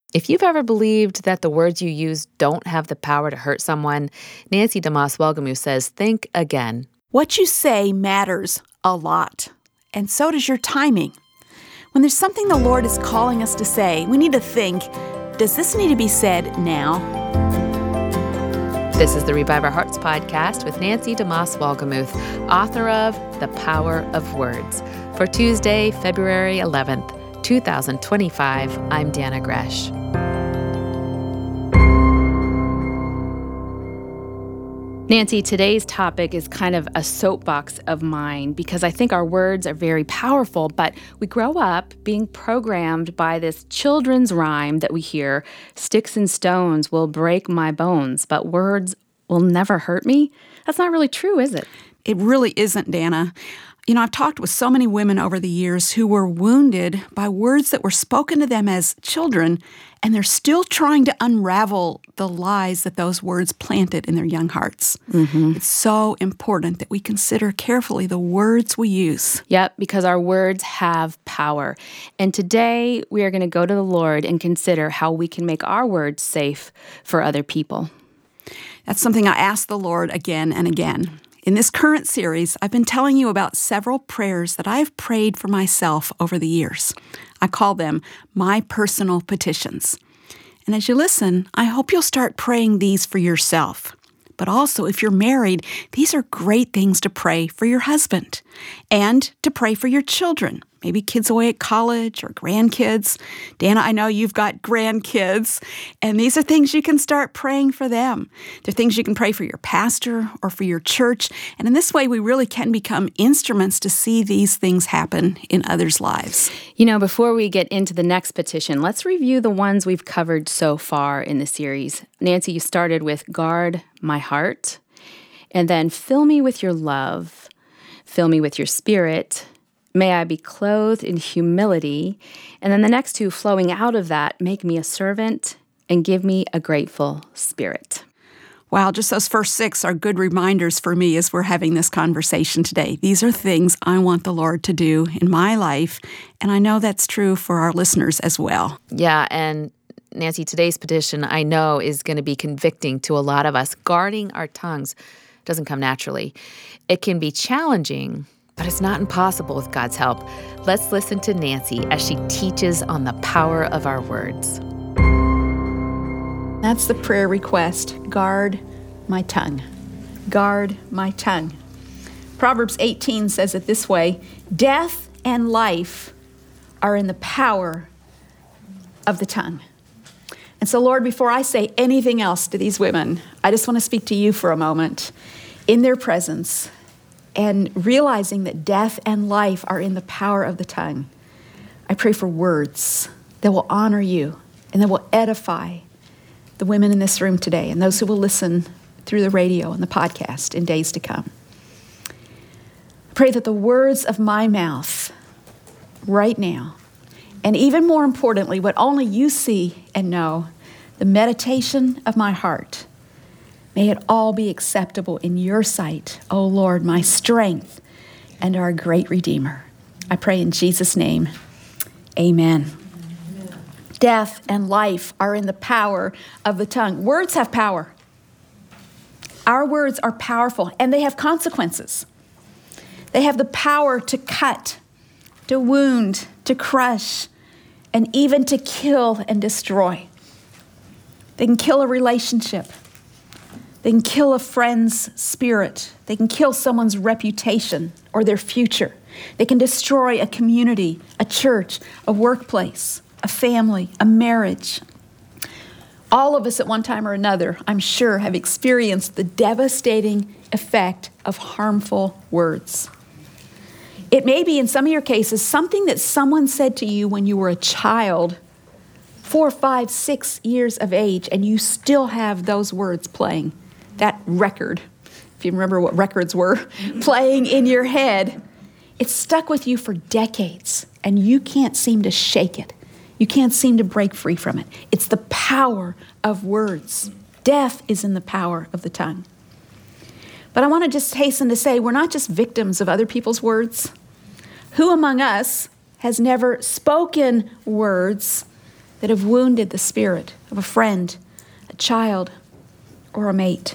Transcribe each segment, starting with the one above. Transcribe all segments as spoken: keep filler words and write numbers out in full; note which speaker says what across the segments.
Speaker 1: If you've ever believed that the words you use don't have the power to hurt someone, Nancy DeMoss Welgemuth says, think again.
Speaker 2: What you say matters a lot, and so does your timing. When there's something the Lord is calling us to say, we need to think, does this need to be said now?
Speaker 1: This is the Revive Our Hearts podcast with Nancy DeMoss Welgemuth, author of The Power of Words. For Tuesday, February eleventh, twenty twenty-five, I'm Dana Gresh.
Speaker 3: Nancy, today's topic is kind of a soapbox of mine because I think our words are very powerful, but we grow up being programmed by this children's rhyme that we hear, sticks and stones will break my bones, but words will never hurt me. That's not really true, is it?
Speaker 2: It really isn't, Dana. You know, I've talked with so many women over the years who were wounded by words that were spoken to them as children, and they're still trying to unravel the lies that those words planted in their young hearts. Mm-hmm. It's so important that we consider carefully the words we use.
Speaker 3: Yep, because our words have power. And today we are going to go to the Lord and consider how we can make our words safe for other people.
Speaker 2: That's something I ask the Lord again and again. In this current series, I've been telling you about several prayers that I've prayed for myself over the years. I call them my personal petitions. And as you listen, I hope you'll start praying these for yourself. But also, if you're married, these are great things to pray for your husband and to pray for your children. Maybe kids away at college or grandkids. Dana, I know you've got grandkids, and these are things you can start praying for them. They're things you can pray for your pastor or for your church, and in this way, we really can become instruments to see these things happen in others' lives.
Speaker 3: You know, before we get into the next petition, let's review the ones we've covered so far in the series. Nancy, you started with guard my heart, and then fill me with your love, fill me with your spirit, may I be clothed in humility. And then the next two, flowing out of that, make me a servant and give me a grateful spirit.
Speaker 2: Wow, just those first six are good reminders for me as we're having this conversation today. These are things I want the Lord to do in my life, and I know that's true for our listeners as well.
Speaker 1: Yeah, and Nancy, today's petition, I know, is going to be convicting to a lot of us. Guarding our tongues doesn't come naturally. It can be challenging, but it's not impossible with God's help. Let's listen to Nancy as she teaches on the power of our words.
Speaker 2: That's the prayer request. Guard my tongue. Guard my tongue. Proverbs eighteen says it this way, death and life are in the power of the tongue. And so, Lord, before I say anything else to these women, I just want to speak to you for a moment in their presence, and realizing that death and life are in the power of the tongue. I pray for words that will honor you and that will edify the women in this room today and those who will listen through the radio and the podcast in days to come. I pray that the words of my mouth right now, and even more importantly, what only you see and know, the meditation of my heart, may it all be acceptable in your sight, O Lord, my strength and our great Redeemer. I pray in Jesus' name, amen. Amen. Death and life are in the power of the tongue. Words have power. Our words are powerful, and they have consequences. They have the power to cut, to wound, to crush, and even to kill and destroy. They can kill a relationship. They can kill a friend's spirit. They can kill someone's reputation or their future. They can destroy a community, a church, a workplace, a family, a marriage. All of us at one time or another, I'm sure, have experienced the devastating effect of harmful words. It may be, in some of your cases, something that someone said to you when you were a child, four, five, six years of age, and you still have those words playing. That record, if you remember what records were, playing in your head. It's stuck with you for decades, and you can't seem to shake it. You can't seem to break free from it. It's the power of words. Death is in the power of the tongue. But I want to just hasten to say, we're not just victims of other people's words. Who among us has never spoken words that have wounded the spirit of a friend, a child, or a mate.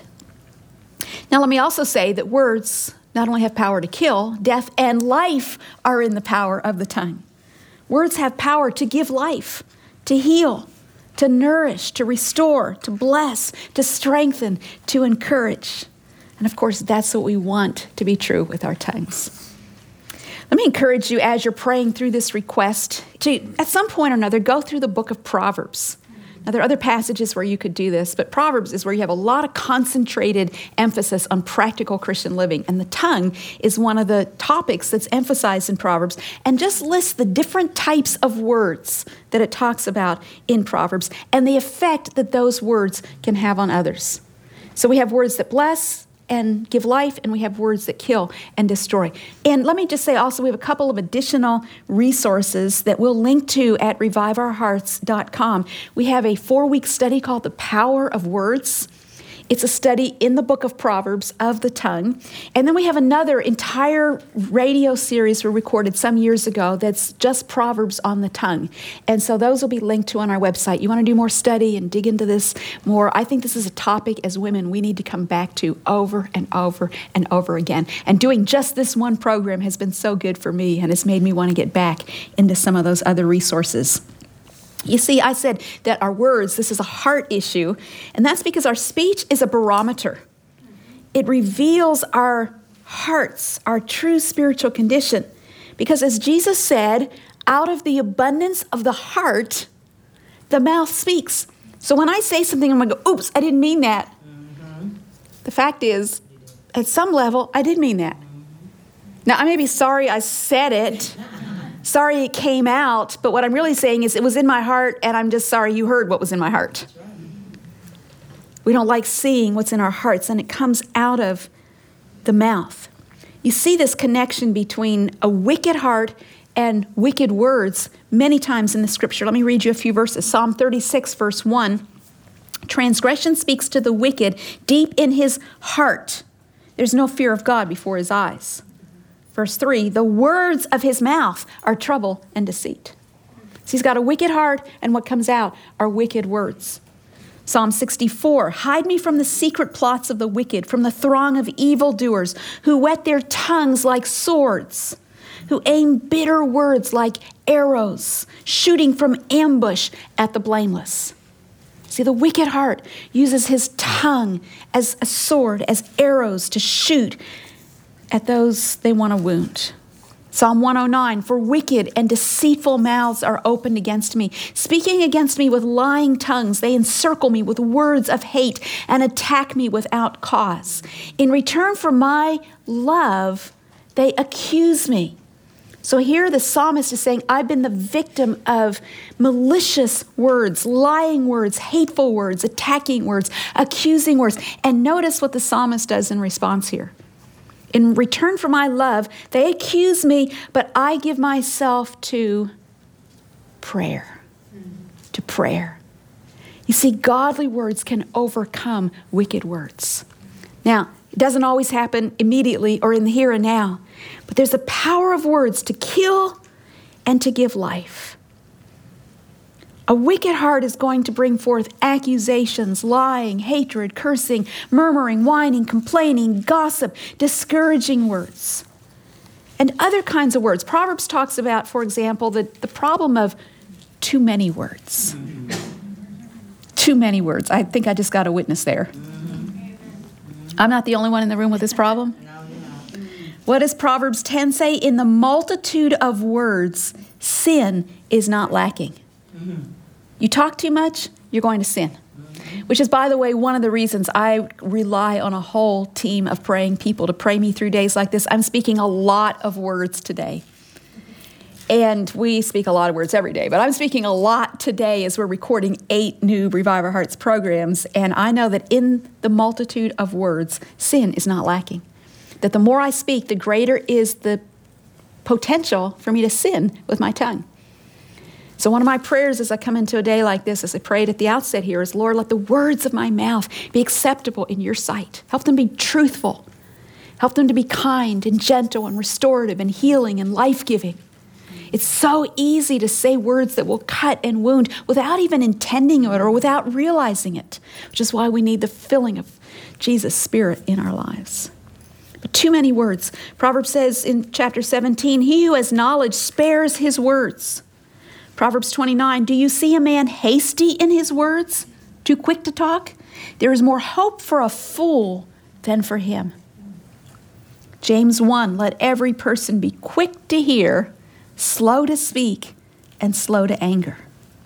Speaker 2: Now, let me also say that words not only have power to kill, death and life are in the power of the tongue. Words have power to give life, to heal, to nourish, to restore, to bless, to strengthen, to encourage. And of course, that's what we want to be true with our tongues. Let me encourage you as you're praying through this request to, at some point or another, go through the book of Proverbs. Now, there are other passages where you could do this, but Proverbs is where you have a lot of concentrated emphasis on practical Christian living. And the tongue is one of the topics that's emphasized in Proverbs. And just list the different types of words that it talks about in Proverbs and the effect that those words can have on others. So we have words that bless and give life, and we have words that kill and destroy. And let me just say also, we have a couple of additional resources that we'll link to at revive our hearts dot com. We have a four-week study called The Power of Words. It's a study in the book of Proverbs of the tongue. And then we have another entire radio series we recorded some years ago that's just Proverbs on the tongue. And so those will be linked to on our website. You want to do more study and dig into this more? I think this is a topic as women we need to come back to over and over and over again. And doing just this one program has been so good for me and has made me want to get back into some of those other resources. You see, I said that our words, this is a heart issue, and that's because our speech is a barometer. It reveals our hearts, our true spiritual condition. Because as Jesus said, out of the abundance of the heart, the mouth speaks. So when I say something, I'm going to go, oops, I didn't mean that. Mm-hmm. The fact is, at some level, I did mean that. Now, I may be sorry I said it. Sorry it came out, but what I'm really saying is it was in my heart, and I'm just sorry you heard what was in my heart. We don't like seeing what's in our hearts, and it comes out of the mouth. You see this connection between a wicked heart and wicked words many times in the scripture. Let me read you a few verses. Psalm thirty-six, verse one. Transgression speaks to the wicked deep in his heart. There's no fear of God before his eyes. Verse three, the words of his mouth are trouble and deceit. So he's got a wicked heart, and what comes out are wicked words. Psalm sixty-four, hide me from the secret plots of the wicked, from the throng of evildoers who whet their tongues like swords, who aim bitter words like arrows, shooting from ambush at the blameless. See, the wicked heart uses his tongue as a sword, as arrows to shoot at those they want to wound. Psalm one oh nine, for wicked and deceitful mouths are opened against me. Speaking against me with lying tongues, they encircle me with words of hate and attack me without cause. In return for my love, they accuse me. So here the psalmist is saying, I've been the victim of malicious words, lying words, hateful words, attacking words, accusing words. And notice what the psalmist does in response here. In return for my love, they accuse me, but I give myself to prayer. To prayer. You see, godly words can overcome wicked words. Now, it doesn't always happen immediately or in the here and now, but there's a power of words to kill and to give life. A wicked heart is going to bring forth accusations, lying, hatred, cursing, murmuring, whining, complaining, gossip, discouraging words, and other kinds of words. Proverbs talks about, for example, the, the problem of too many words. Too many words. I think I just got a witness there. I'm not the only one in the room with this problem. What does Proverbs ten say? In the multitude of words, sin is not lacking. You talk too much, you're going to sin. Which is, by the way, one of the reasons I rely on a whole team of praying people to pray me through days like this. I'm speaking a lot of words today. And we speak a lot of words every day, but I'm speaking a lot today as we're recording eight new Revive Our Hearts programs. And I know that in the multitude of words, sin is not lacking. That the more I speak, the greater is the potential for me to sin with my tongue. So one of my prayers as I come into a day like this, as I prayed at the outset here, is, Lord, let the words of my mouth be acceptable in your sight. Help them be truthful. Help them to be kind and gentle and restorative and healing and life-giving. It's so easy to say words that will cut and wound without even intending it or without realizing it, which is why we need the filling of Jesus' Spirit in our lives. But too many words. Proverbs says in chapter seventeen, he who has knowledge spares his words. Proverbs twenty-nine, do you see a man hasty in his words, too quick to talk? There is more hope for a fool than for him. James one, let every person be quick to hear, slow to speak, and slow to anger.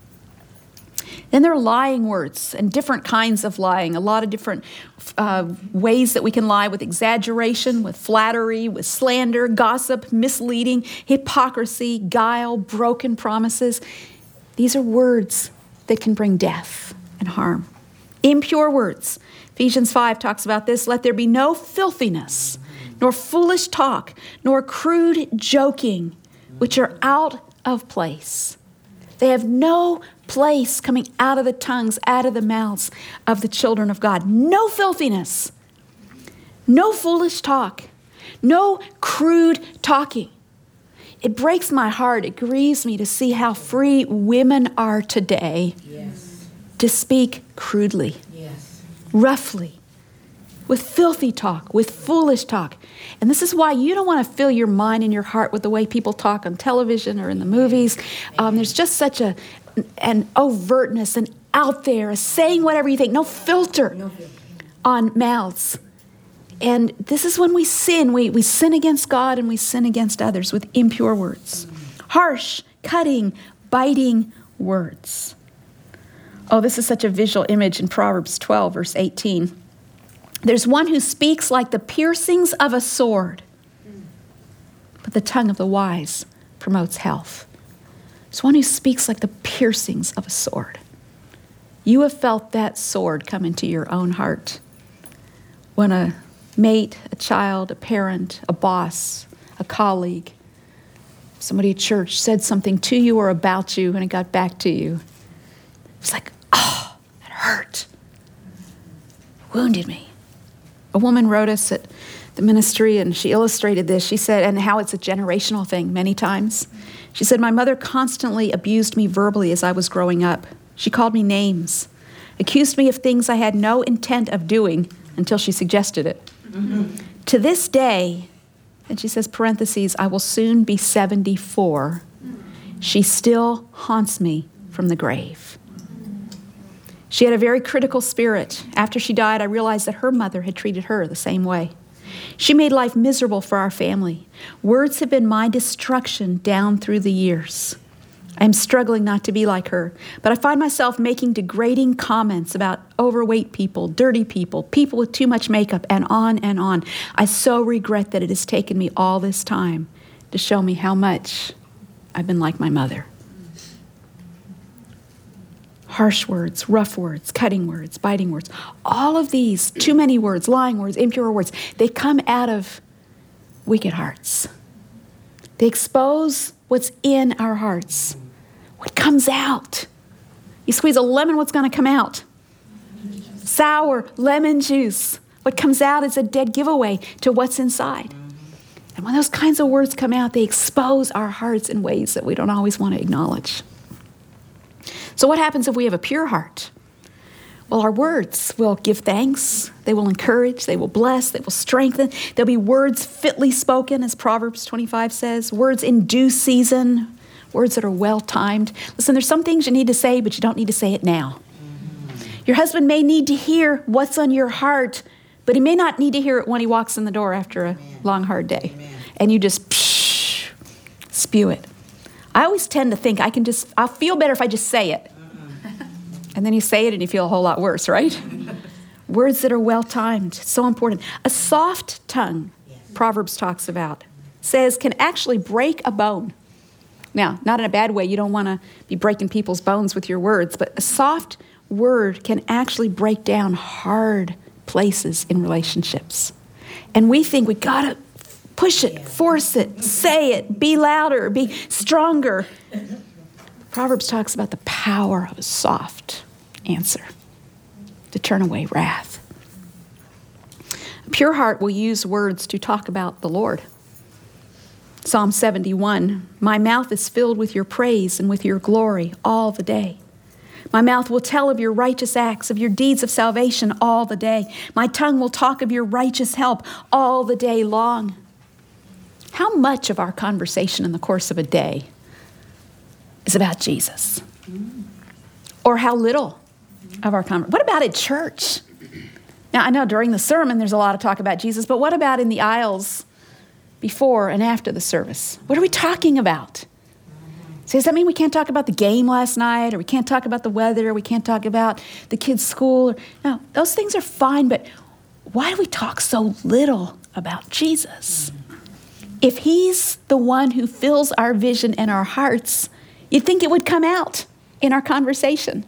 Speaker 2: Then there are lying words and different kinds of lying, a lot of different uh, ways that we can lie, with exaggeration, with flattery, with slander, gossip, misleading, hypocrisy, guile, broken promises. These are words that can bring death and harm. Impure words. Ephesians five talks about this. Let there be no filthiness, nor foolish talk, nor crude joking, which are out of place. They have no place coming out of the tongues, out of the mouths of the children of God. No filthiness, no foolish talk, no crude talking. It breaks my heart. It grieves me to see how free women are today yes. to speak crudely, yes. roughly, with filthy talk, with foolish talk. And this is why you don't want to fill your mind and your heart with the way people talk on television or in the movies. Um, there's just such a an overtness, and out there, a saying whatever you think, no filter on mouths. And this is when we sin. We, we sin against God and we sin against others with impure words. Harsh, cutting, biting words. Oh, this is such a visual image in Proverbs twelve, verse eighteen. There's one who speaks like the piercings of a sword, but the tongue of the wise promotes health. There's one who speaks like the piercings of a sword. You have felt that sword come into your own heart when a mate, a child, a parent, a boss, a colleague, somebody at church said something to you or about you and it got back to you. It's like, oh, that hurt. It wounded me. A woman wrote us at the ministry and she illustrated this. She said, and how it's a generational thing many times. She said, my mother constantly abused me verbally as I was growing up. She called me names, accused me of things I had no intent of doing until she suggested it. Mm-hmm. To this day, and she says, parentheses, I will soon be seventy-four. She still haunts me from the grave. She had a very critical spirit. After she died, I realized that her mother had treated her the same way. She made life miserable for our family. Words have been my destruction down through the years. I'm struggling not to be like her, but I find myself making degrading comments about overweight people, dirty people, people with too much makeup, and on and on. I so regret that it has taken me all this time to show me how much I've been like my mother. Harsh words, rough words, cutting words, biting words. All of these, too many words, lying words, impure words, they come out of wicked hearts. They expose what's in our hearts, what comes out. You squeeze a lemon, what's going to come out? Sour lemon juice. What comes out is a dead giveaway to what's inside. And when those kinds of words come out, they expose our hearts in ways that we don't always want to acknowledge. So what happens if we have a pure heart? Well, our words will give thanks. They will encourage. They will bless. They will strengthen. There'll be words fitly spoken, as Proverbs twenty-five says, words in due season, words that are well-timed. Listen, there's some things you need to say, but you don't need to say it now. Your husband may need to hear what's on your heart, but he may not need to hear it when he walks in the door after a long, hard day. And you just psh, spew it. I always tend to think I can just, I'll feel better if I just say it. And then you say it and you feel a whole lot worse, right? Words that are well-timed, so important. A soft tongue, Proverbs talks about, says can actually break a bone. Now, not in a bad way. You don't want to be breaking people's bones with your words, but a soft word can actually break down hard places in relationships. And we think we got to push it, force it, say it, be louder, be stronger. Proverbs talks about the power of a soft answer to turn away wrath. A pure heart will use words to talk about the Lord. Psalm seventy-one, my mouth is filled with your praise and with your glory all the day. My mouth will tell of your righteous acts, of your deeds of salvation all the day. My tongue will talk of your righteous help all the day long. How much of our conversation in the course of a day is about Jesus? Or how little of our conversation? What about at church? Now, I know during the sermon there's a lot of talk about Jesus, but what about in the aisles before and after the service? What are we talking about? So does that mean we can't talk about the game last night, or we can't talk about the weather, or we can't talk about the kids' school? No, those things are fine, but why do we talk so little about Jesus? If he's the one who fills our vision and our hearts, you'd think it would come out in our conversation.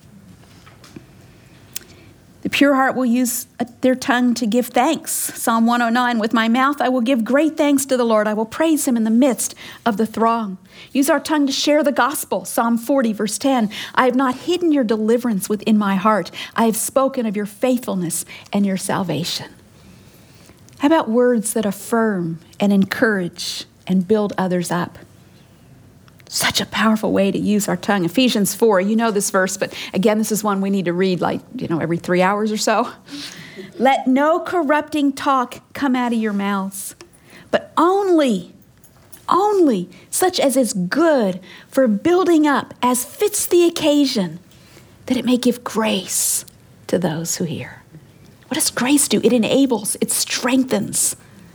Speaker 2: The pure heart will use their tongue to give thanks. Psalm one oh nine, with my mouth I will give great thanks to the Lord. I will praise him in the midst of the throng. Use our tongue to share the gospel. Psalm forty, verse ten, I have not hidden your deliverance within my heart. I have spoken of your faithfulness and your salvation. How about words that affirm and encourage and build others up? Such a powerful way to use our tongue. Ephesians four, you know this verse, but again, this is one we need to read like, you know, every three hours or so. Let no corrupting talk come out of your mouths, but only, only such as is good for building up as fits the occasion, that it may give grace to those who hear. What does grace do? It enables, it strengthens.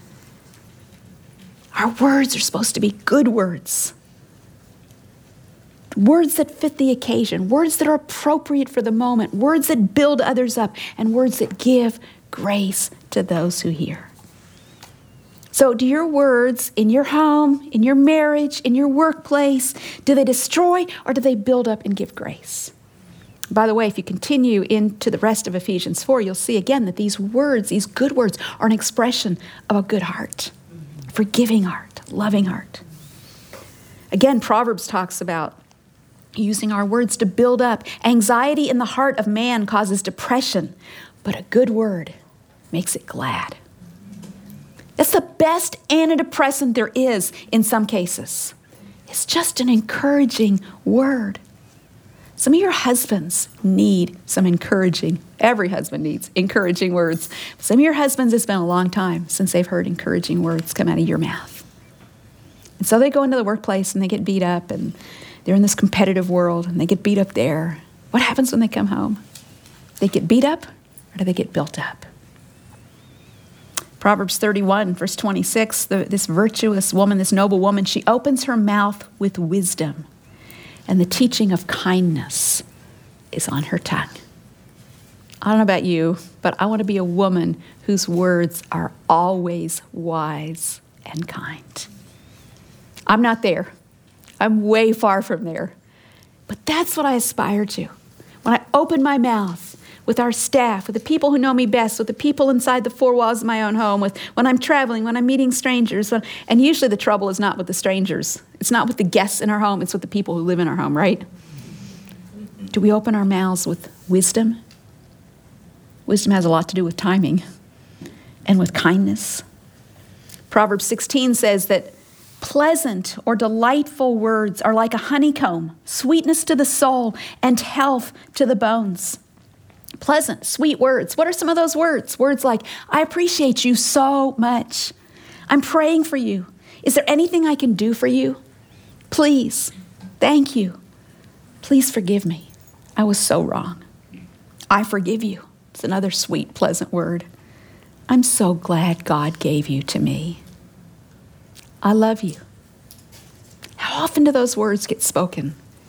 Speaker 2: Our words are supposed to be good words. Words that fit the occasion, words that are appropriate for the moment, words that build others up, and words that give grace to those who hear. So do your words in your home, in your marriage, in your workplace, do they destroy or do they build up and give grace? By the way, if you continue into the rest of Ephesians four, you'll see again that these words, these good words, are an expression of a good heart, a forgiving heart, a loving heart. Again, Proverbs talks about using our words to build up. Anxiety in the heart of man causes depression, but a good word makes it glad. That's the best antidepressant there is in some cases. It's just an encouraging word. Some of your husbands need some encouraging, every husband needs encouraging words. Some of your husbands, it's been a long time since they've heard encouraging words come out of your mouth. And so they go into the workplace and they get beat up, and they're in this competitive world and they get beat up there. What happens when they come home? They get beat up or do they get built up? Proverbs thirty-one, verse twenty-six, the, this virtuous woman, this noble woman, she opens her mouth with wisdom, and the teaching of kindness is on her tongue. I don't know about you, but I want to be a woman whose words are always wise and kind. I'm not there. I'm way far from there. But that's what I aspire to. When I open my mouth with our staff, with the people who know me best, with the people inside the four walls of my own home, with when I'm traveling, when I'm meeting strangers. When, and usually the trouble is not with the strangers. It's not with the guests in our home. It's with the people who live in our home, right? Do we open our mouths with wisdom? Wisdom has a lot to do with timing and with kindness. Proverbs sixteen says that pleasant or delightful words are like a honeycomb, sweetness to the soul and health to the bones. Pleasant, sweet words. What are some of those words? Words like, I appreciate you so much. I'm praying for you. Is there anything I can do for you? Please, thank you. Please forgive me. I was so wrong. I forgive you. It's another sweet, pleasant word. I'm so glad God gave you to me. I love you. How often do those words get spoken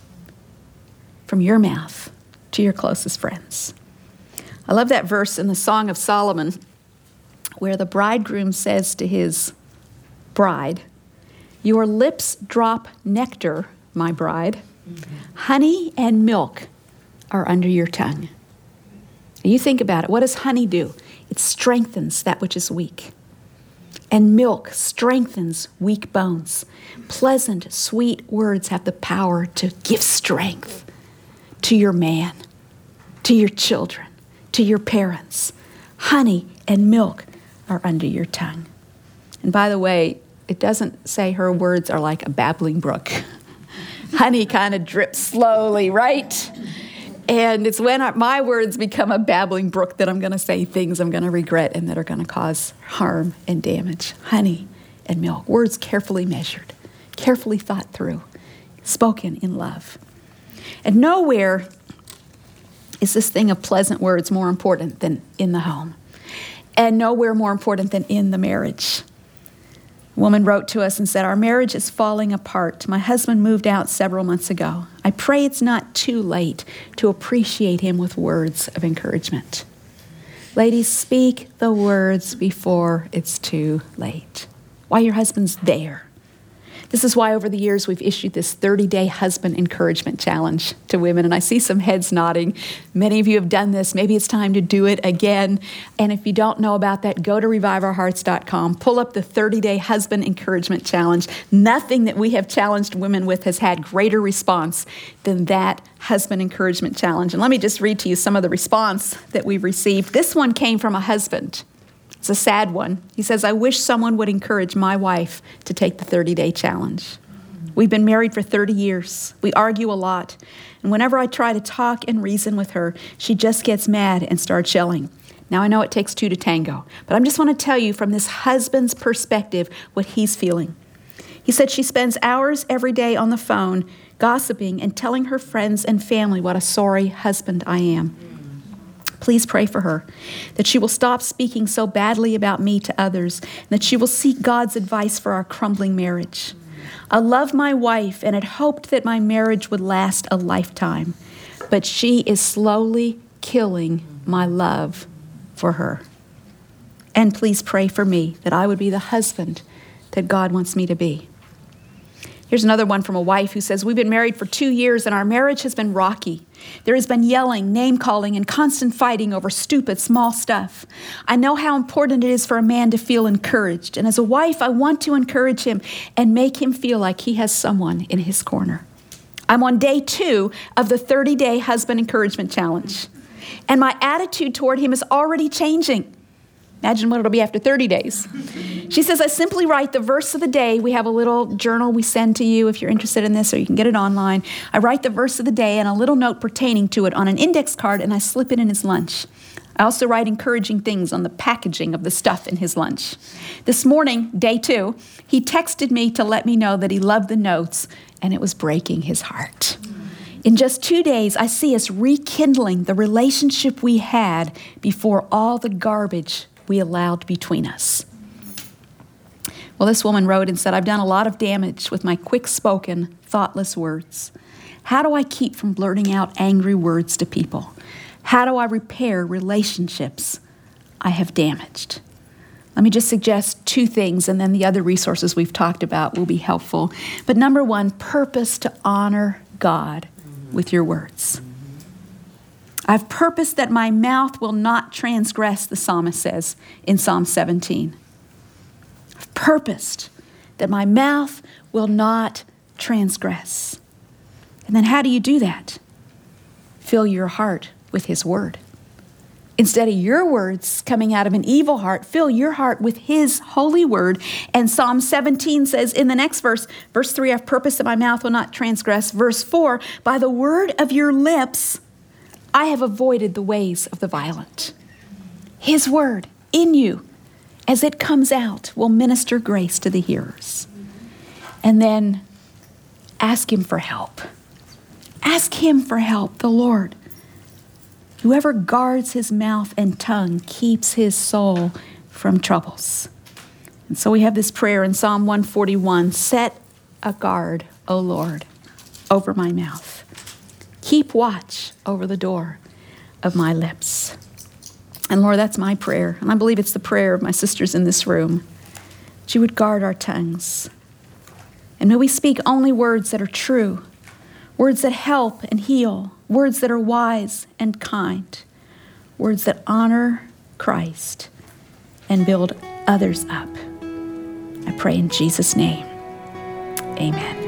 Speaker 2: from your mouth to your closest friends? I love that verse in the Song of Solomon where the bridegroom says to his bride, your lips drop nectar, my bride. Mm-hmm. Honey and milk are under your tongue. And you think about it. What does honey do? It strengthens that which is weak. And milk strengthens weak bones. Pleasant, sweet words have the power to give strength to your man, to your children, to your parents. Honey and milk are under your tongue. And by the way, it doesn't say her words are like a babbling brook. Honey kind of drips slowly, right? And it's when my words become a babbling brook that I'm going to say things I'm going to regret and that are going to cause harm and damage. Honey and milk, words carefully measured, carefully thought through, spoken in love. And nowhere is this thing of pleasant words more important than in the home. And nowhere more important than in the marriage. A woman wrote to us and said, our marriage is falling apart. My husband moved out several months ago. I pray it's not too late to appreciate him with words of encouragement. Ladies, speak the words before it's too late. While your husband's there. This is why over the years we've issued this thirty-day husband encouragement challenge to women. And I see some heads nodding. Many of you have done this. Maybe it's time to do it again. And if you don't know about that, go to revive our hearts dot com. Pull up the thirty-day husband encouragement challenge. Nothing that we have challenged women with has had greater response than that husband encouragement challenge. And let me just read to you some of the response that we've received. This one came from a husband. It's a sad one. He says, I wish someone would encourage my wife to take the thirty-day challenge. We've been married for thirty years. We argue a lot. And whenever I try to talk and reason with her, she just gets mad and starts yelling. Now, I know it takes two to tango, but I just want to tell you from this husband's perspective what he's feeling. He said she spends hours every day on the phone, gossiping and telling her friends and family what a sorry husband I am. Please pray for her, that she will stop speaking so badly about me to others, and that she will seek God's advice for our crumbling marriage. I love my wife and had hoped that my marriage would last a lifetime, but she is slowly killing my love for her. And please pray for me that I would be the husband that God wants me to be. Here's another one from a wife who says, we've been married for two years and our marriage has been rocky. There has been yelling, name-calling, and constant fighting over stupid, small stuff. I know how important it is for a man to feel encouraged. And as a wife, I want to encourage him and make him feel like he has someone in his corner. I'm on day two of the thirty-day husband encouragement challenge. And my attitude toward him is already changing. Imagine what it'll be after thirty days. She says, I simply write the verse of the day. We have a little journal we send to you if you're interested in this, or you can get it online. I write the verse of the day and a little note pertaining to it on an index card, and I slip it in his lunch. I also write encouraging things on the packaging of the stuff in his lunch. This morning, day two, he texted me to let me know that he loved the notes, and it was breaking his heart. In just two days, I see us rekindling the relationship we had before all the garbage we allowed between us. Well, this woman wrote and said, I've done a lot of damage with my quick-spoken, thoughtless words. How do I keep from blurting out angry words to people? How do I repair relationships I have damaged? Let me just suggest two things, and then the other resources we've talked about will be helpful. But number one, purpose to honor God with your words. I've purposed that my mouth will not transgress, the psalmist says in Psalm seventeen. I've purposed that my mouth will not transgress. And then how do you do that? Fill your heart with his word. Instead of your words coming out of an evil heart, fill your heart with his holy word. And Psalm seventeen says in the next verse, verse three, I've purposed that my mouth will not transgress. Verse four, by the word of your lips, I have avoided the ways of the violent. His word in you, as it comes out, will minister grace to the hearers. And then ask him for help. Ask him for help, the Lord. Whoever guards his mouth and tongue keeps his soul from troubles. And so we have this prayer in Psalm one forty-one, set a guard, O Lord, over my mouth. Keep watch over the door of my lips. And Lord, that's my prayer. And I believe it's the prayer of my sisters in this room. That you would guard our tongues. And may we speak only words that are true, words that help and heal, words that are wise and kind, words that honor Christ and build others up. I pray in Jesus' name. Amen.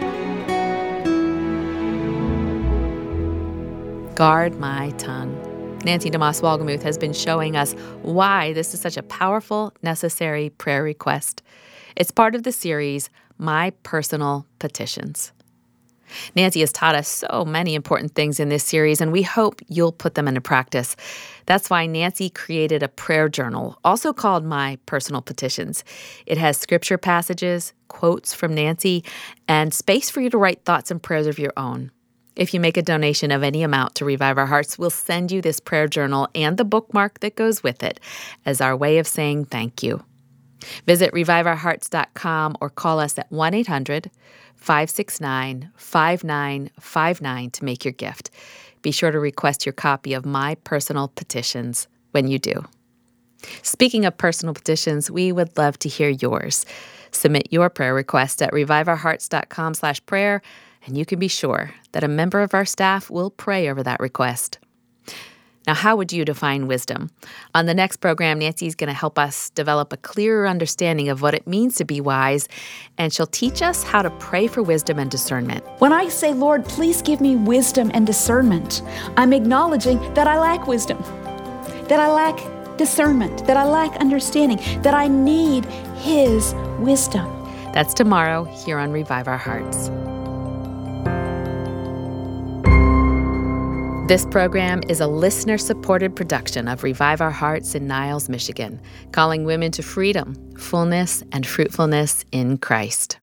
Speaker 1: Guard my tongue. Nancy DeMoss Wolgemuth has been showing us why this is such a powerful, necessary prayer request. It's part of the series, My Personal Petitions. Nancy has taught us so many important things in this series, and we hope you'll put them into practice. That's why Nancy created a prayer journal, also called My Personal Petitions. It has scripture passages, quotes from Nancy, and space for you to write thoughts and prayers of your own. If you make a donation of any amount to Revive Our Hearts, we'll send you this prayer journal and the bookmark that goes with it as our way of saying thank you. Visit revive our hearts dot com or call us at one eight hundred, five six nine, five nine five nine to make your gift. Be sure to request your copy of My Personal Petitions when you do. Speaking of personal petitions, we would love to hear yours. Submit your prayer request at revive our hearts dot com slash prayer, and you can be sure that a member of our staff will pray over that request. Now, how would you define wisdom? On the next program, Nancy's going to help us develop a clearer understanding of what it means to be wise, and she'll teach us how to pray for wisdom and discernment.
Speaker 2: When I say, Lord, please give me wisdom and discernment, I'm acknowledging that I lack wisdom, that I lack discernment, that I lack understanding, that I need His wisdom.
Speaker 1: That's tomorrow here on Revive Our Hearts. This program is a listener-supported production of Revive Our Hearts in Niles, Michigan, calling women to freedom, fullness, and fruitfulness in Christ.